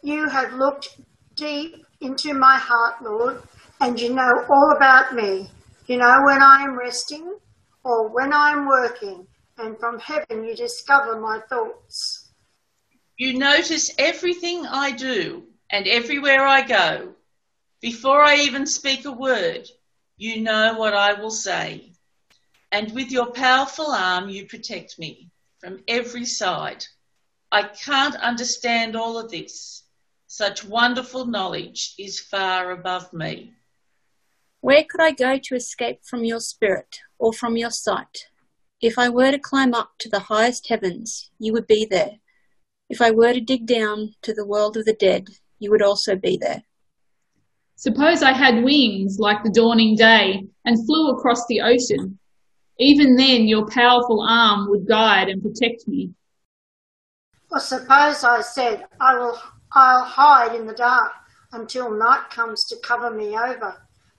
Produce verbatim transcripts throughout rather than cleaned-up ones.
You have looked deep into my heart, Lord, and you know all about me. You know when I am resting or when I am working, and from heaven you discover my thoughts. You notice everything I do and everywhere I go. Before I even speak a word, you know what I will say. And with your powerful arm you protect me from every side. I can't understand all of this. Such wonderful knowledge is far above me. Where could I go to escape from your spirit or from your sight? If I were to climb up to the highest heavens, you would be there. If I were to dig down to the world of the dead, you would also be there. Suppose I had wings like the dawning day and flew across the ocean. Even then your powerful arm would guide and protect me. Or suppose I said, I will, I'll hide in the dark until night comes to cover me over.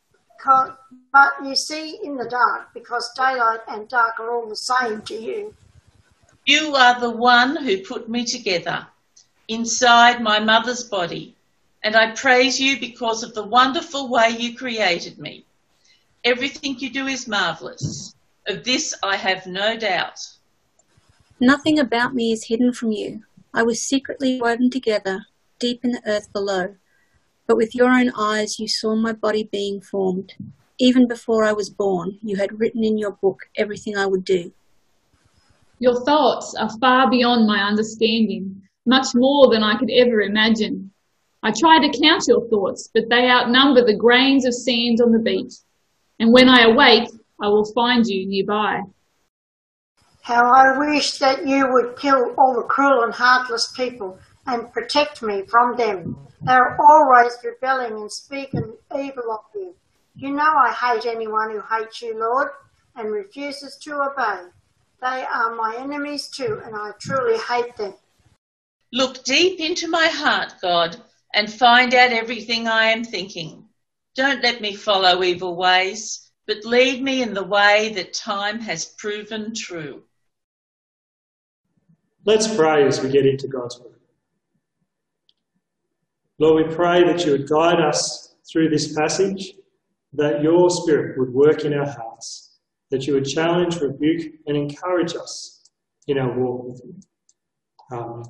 But you see in the dark, because daylight and dark are all the same to you. You are the one who put me together inside my mother's body, and I praise you because of the wonderful way you created me. Everything you do is marvellous. Of this I have no doubt. Nothing about me is hidden from you. I was secretly woven together deep in the earth below. But with your own eyes you saw my body being formed. Even before I was born, you had written in your book everything I would do. Your thoughts are far beyond my understanding, much more than I could ever imagine. I try to count your thoughts, but they outnumber the grains of sand on the beach. And when I awake, I will find you nearby. How I wish that you would kill all the cruel and heartless people and protect me from them. They are always rebelling and speaking evil of you. You know I hate anyone who hates you, Lord, and refuses to obey. They are my enemies too, and I truly hate them. Look deep into my heart, God, and find out everything I am thinking. Don't let me follow evil ways, but lead me in the way that time has proven true. Let's pray as we get into God's word. Lord, we pray that you would guide us through this passage, that your Spirit would work in our hearts, that you would challenge, rebuke and encourage us in our walk with you. Amen.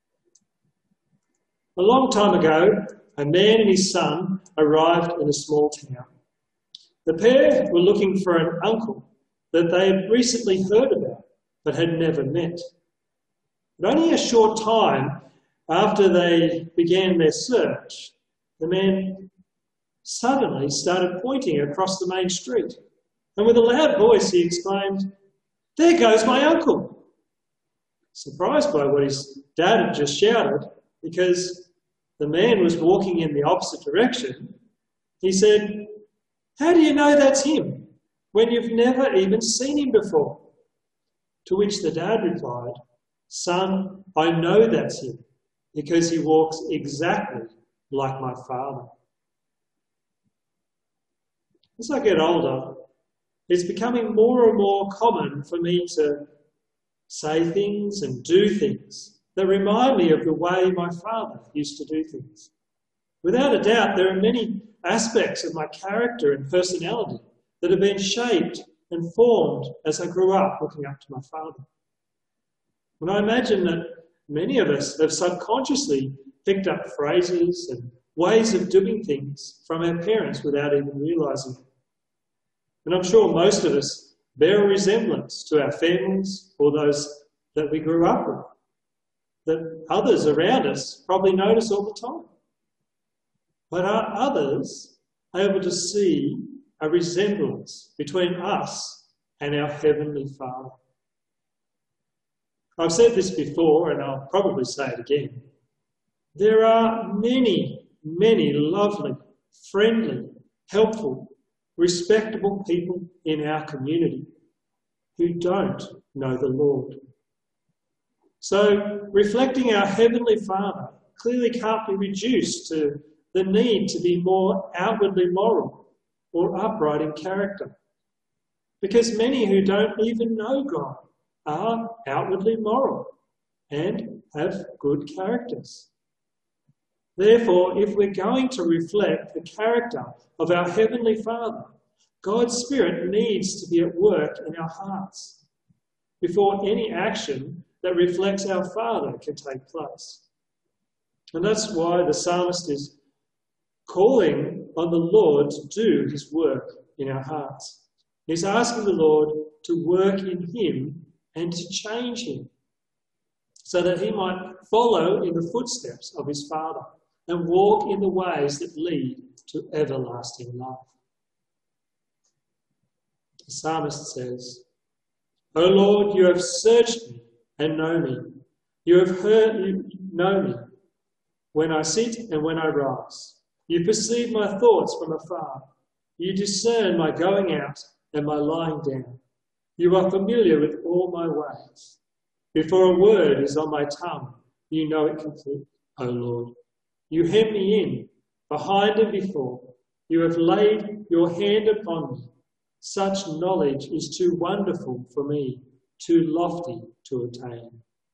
A long time ago, a man and his son arrived in a small town. The pair were looking for an uncle that they had recently heard about but had never met. But only a short time after they began their search, the man suddenly started pointing across the main street. And with a loud voice he exclaimed, "There goes my uncle!" Surprised by what his dad had just shouted, because the man was walking in the opposite direction, he said, "How do you know that's him, when you've never even seen him before?" To which the dad replied, "Son, I know that's him, because he walks exactly like my father." As I get older, it's becoming more and more common for me to say things and do things that remind me of the way my father used to do things. Without a doubt, there are many aspects of my character and personality that have been shaped and formed as I grew up looking up to my father. And I imagine that many of us have subconsciously picked up phrases and ways of doing things from our parents without even realising it. And I'm sure most of us bear a resemblance to our families or those that we grew up with, that others around us probably notice all the time. But are others able to see a resemblance between us and our Heavenly Father? I've said this before, and I'll probably say it again. There are many, many lovely, friendly, helpful, respectable people in our community who don't know the Lord. So, reflecting our Heavenly Father clearly can't be reduced to the need to be more outwardly moral or upright in character, because many who don't even know God are outwardly moral and have good characters. Therefore, if we're going to reflect the character of our Heavenly Father, God's Spirit needs to be at work in our hearts before any action that reflects our Father can take place. And that's why the psalmist is calling on the Lord to do his work in our hearts. He's asking the Lord to work in him and to change him so that he might follow in the footsteps of his Father and walk in the ways that lead to everlasting life. The psalmist says, O Lord, you have searched me and know me. You have heard, you know me when I sit and when I rise. You perceive my thoughts from afar. You discern my going out and my lying down. You are familiar with all my ways. Before a word is on my tongue, you know it complete, O Lord. You hem me in, behind and before. You have laid your hand upon me. Such knowledge is too wonderful for me, too lofty to attain.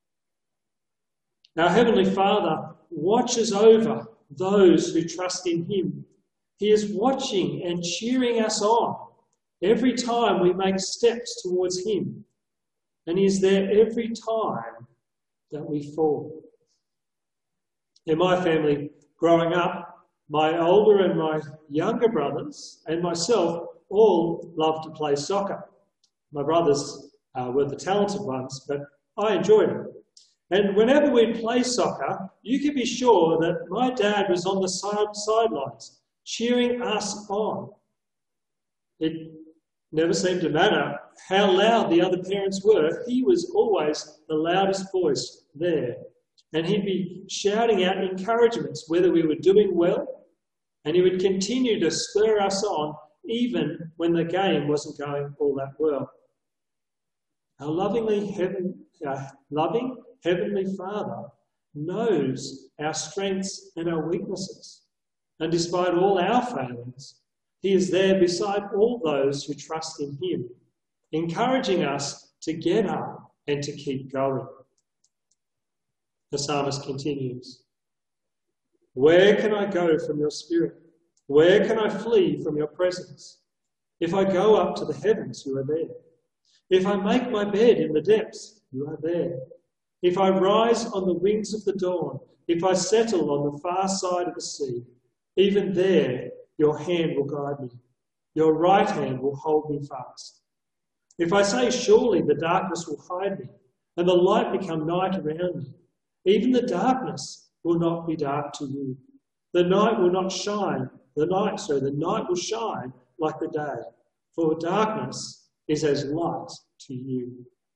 Our Heavenly Father watches over those who trust in him. He is watching and cheering us on every time we make steps towards him. And he is there every time that we fall. In my family, growing up, my older and my younger brothers and myself all loved to play soccer. My brothers uh, were the talented ones, but I enjoyed it. And whenever we'd play soccer, you could be sure that my dad was on the side, sidelines, cheering us on. It never seemed to matter how loud the other parents were. He was always the loudest voice there. And he'd be shouting out encouragements, whether we were doing well, and he would continue to spur us on even when the game wasn't going all that well. Our lovingly heaven, our loving Heavenly Father knows our strengths and our weaknesses. And despite all our failings, he is there beside all those who trust in him, encouraging us to get up and to keep going. The psalmist continues, where can I go from your spirit? Where can I flee from your presence? If I go up to the heavens, you are there. If I make my bed in the depths, you are there. If I rise on the wings of the dawn, if I settle on the far side of the sea, even there your hand will guide me. Your right hand will hold me fast. If I say, surely the darkness will hide me, and the light become night around me, even the darkness will not be dark to you. The night will not shine, the night, so the night will shine like the day, for darkness is as light to you.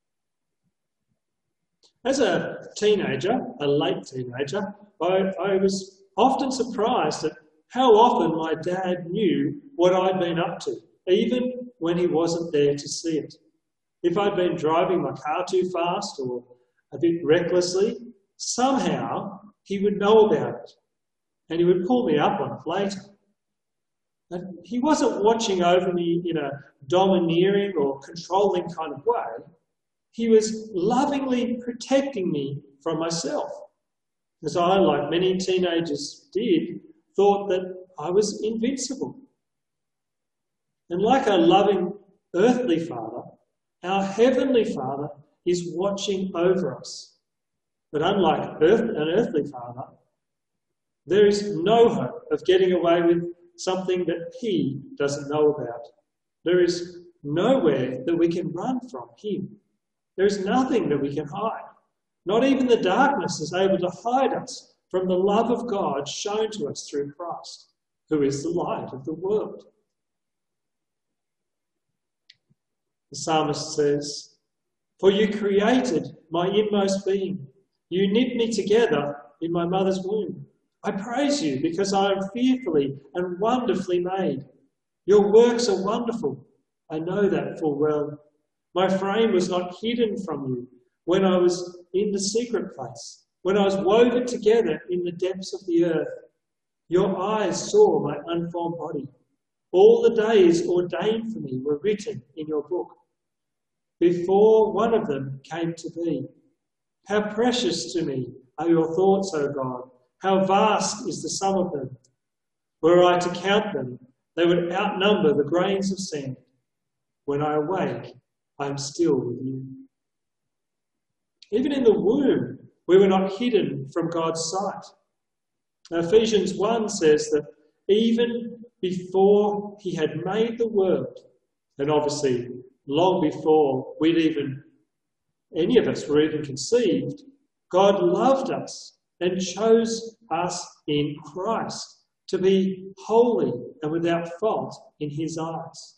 As a teenager, a late teenager, I, I was often surprised at how often my dad knew what I'd been up to, even when he wasn't there to see it. If I'd been driving my car too fast or a bit recklessly, somehow he would know about it and he would pull me up on it later. And he wasn't watching over me in a domineering or controlling kind of way. He was lovingly protecting me from myself, as I, like many teenagers did, thought that I was invincible. And like a loving earthly Father, our Heavenly Father is watching over us. But unlike earth, an earthly Father, there is no hope of getting away with something that he doesn't know about. There is nowhere that we can run from him. There is nothing that we can hide. Not even the darkness is able to hide us from the love of God shown to us through Christ, who is the light of the world. The psalmist says, for you created my inmost being. You knit me together in my mother's womb. I praise you because I am fearfully and wonderfully made. Your works are wonderful. I know that full well. My frame was not hidden from you when I was in the secret place, when I was woven together in the depths of the earth. Your eyes saw my unformed body. All the days ordained for me were written in your book, before one of them came to be. How precious to me are your thoughts, O God. How vast is the sum of them! Were I to count them, they would outnumber the grains of sand. When I awake, I am still with you. Even in the womb, we were not hidden from God's sight. Ephesians one says that even before he had made the world, and obviously long before we'd even, any of us were even conceived, God loved us and chose us in Christ to be holy and without fault in his eyes.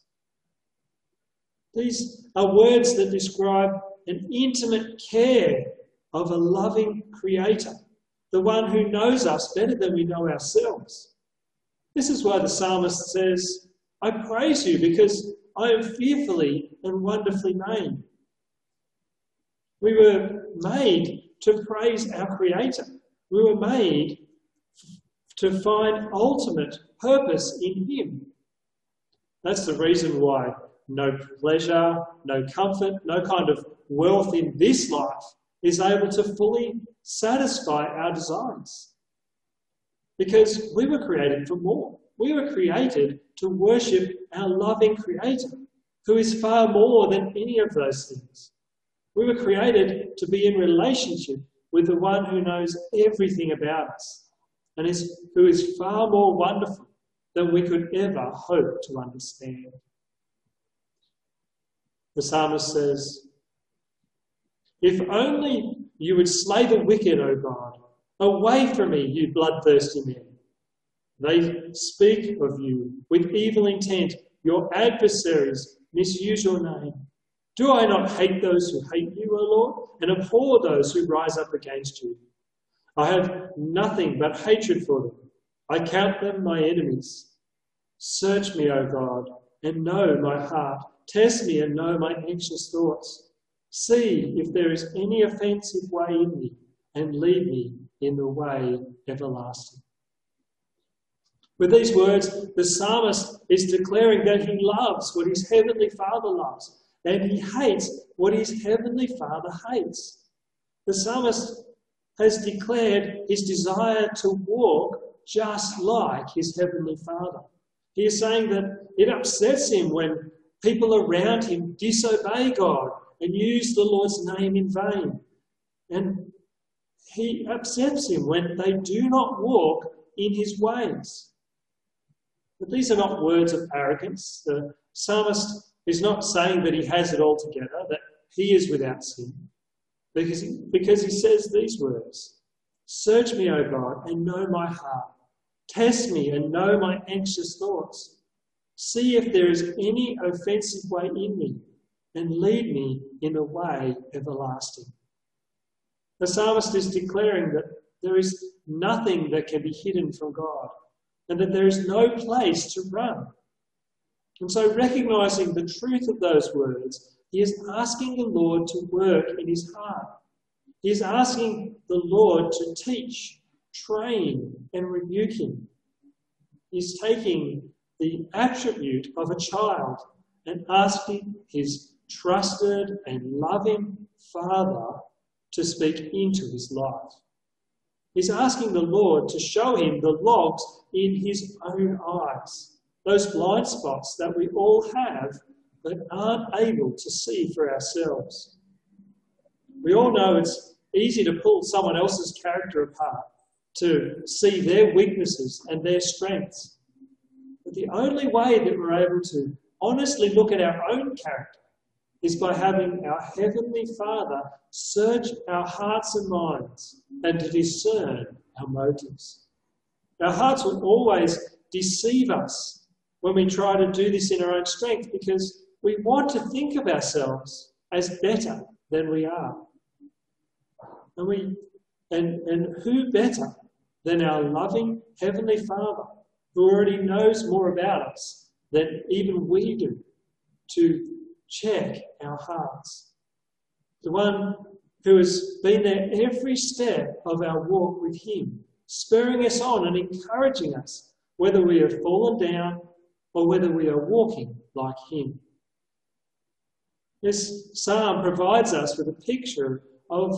These are words that describe an intimate care of a loving Creator, the one who knows us better than we know ourselves. This is why the psalmist says, I praise you because I am fearfully and wonderfully made. We were made to praise our Creator. We were made to find ultimate purpose in him. That's the reason why no pleasure, no comfort, no kind of wealth in this life is able to fully satisfy our desires. Because we were created for more. We were created to worship our loving Creator, who is far more than any of those things. We were created to be in relationship with the one who knows everything about us and is, who is far more wonderful than we could ever hope to understand. The psalmist says, if only you would slay the wicked, O God. Away from me, you bloodthirsty men. They speak of you with evil intent. Your adversaries misuse your name. Do I not hate those who hate you, O Lord, and abhor those who rise up against you? I have nothing but hatred for them. I count them my enemies. Search me, O God, and know my heart. Test me and know my anxious thoughts. See if there is any offensive way in me, and lead me in the way everlasting. With these words, the psalmist is declaring that he loves what his heavenly Father loves, and he hates what his heavenly Father hates. The psalmist has declared his desire to walk just like his heavenly Father. He is saying that it upsets him when people around him disobey God and use the Lord's name in vain. And he upsets him when they do not walk in his ways. But these are not words of arrogance. The psalmist is not saying that he has it all together, that he is without sin, because he, because he says these words, search me, O God, and know my heart. Test me and know my anxious thoughts. See if there is any offensive way in me, and lead me in the way everlasting. The psalmist is declaring that there is nothing that can be hidden from God, and that there is no place to run. And so, recognising the truth of those words, he is asking the Lord to work in his heart. He is asking the Lord to teach, train, and rebuke him. He's taking the attribute of a child and asking his trusted and loving Father to speak into his life. He's asking the Lord to show him the logs in his own eyes, those blind spots that we all have but aren't able to see for ourselves. We all know it's easy to pull someone else's character apart, to see their weaknesses and their strengths. But the only way that we're able to honestly look at our own character is by having our Heavenly Father search our hearts and minds and to discern our motives. Our hearts will always deceive us when we try to do this in our own strength, because we want to think of ourselves as better than we are. And, we, and, and who better than our loving Heavenly Father, who already knows more about us than even we do, to check our hearts. The one who has been there every step of our walk with him, spurring us on and encouraging us, whether we have fallen down or whether we are walking like him. This psalm provides us with a picture of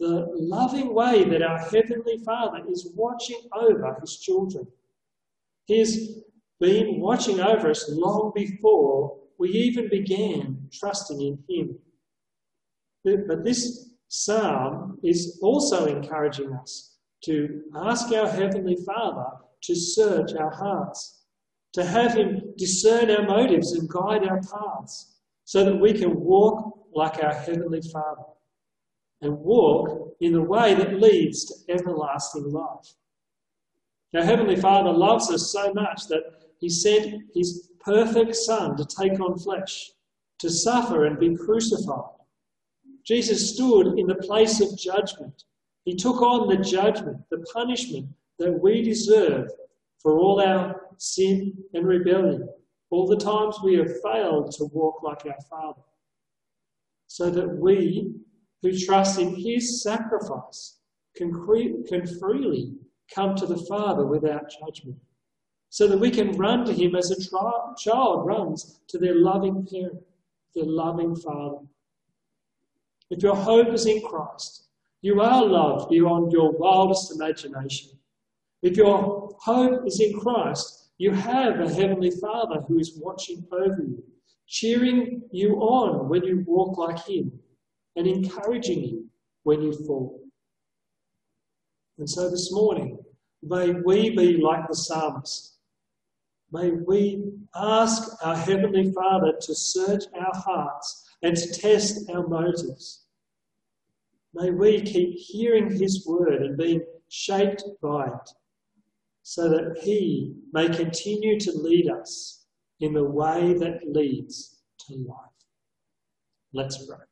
the loving way that our Heavenly Father is watching over his children. He's been watching over us long before we even began trusting in him. But this psalm is also encouraging us to ask our Heavenly Father to search our hearts, to have him discern our motives and guide our paths so that we can walk like our Heavenly Father and walk in the way that leads to everlasting life. Our Heavenly Father loves us so much that he sent his perfect Son to take on flesh, to suffer and be crucified. Jesus stood in the place of judgment. He took on the judgment, the punishment that we deserve for all our sin and rebellion, all the times we have failed to walk like our Father, so that we who trust in his sacrifice can, cre- can freely come to the Father without judgment, so that we can run to him as a tri- child runs to their loving parent, their loving Father. If your hope is in Christ, you are loved beyond your wildest imagination. If your hope is in Christ, you have a Heavenly Father who is watching over you, cheering you on when you walk like him, and encouraging you when you fall. And so this morning, may we be like the psalmist. May we ask our Heavenly Father to search our hearts and to test our motives. May we keep hearing his word and being shaped by it, so that he may continue to lead us in the way that leads to life. Let's pray.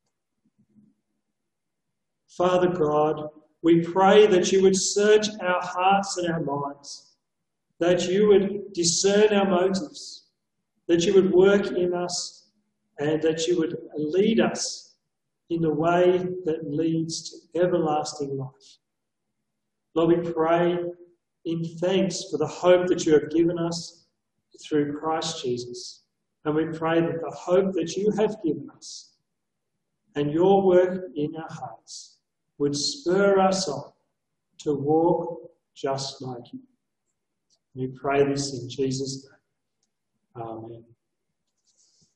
Father God, we pray that you would search our hearts and our minds, that you would discern our motives, that you would work in us, and that you would lead us in the way that leads to everlasting life. Lord, we pray in thanks for the hope that you have given us through Christ Jesus. And we pray that the hope that you have given us and your work in our hearts would spur us on to walk just like you. We pray this in Jesus' name. Amen.